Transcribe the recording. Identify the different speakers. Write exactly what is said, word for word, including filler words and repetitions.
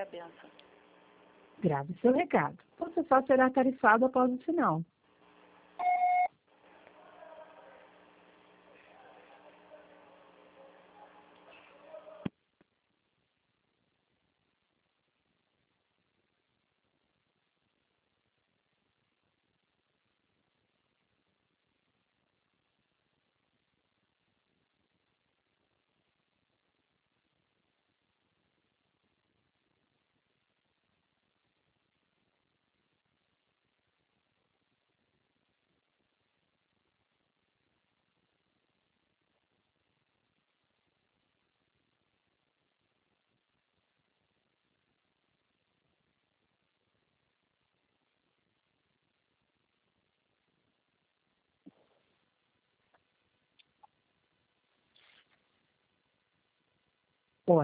Speaker 1: é a benção.
Speaker 2: Grave seu recado. Você só será tarifado após o sinal.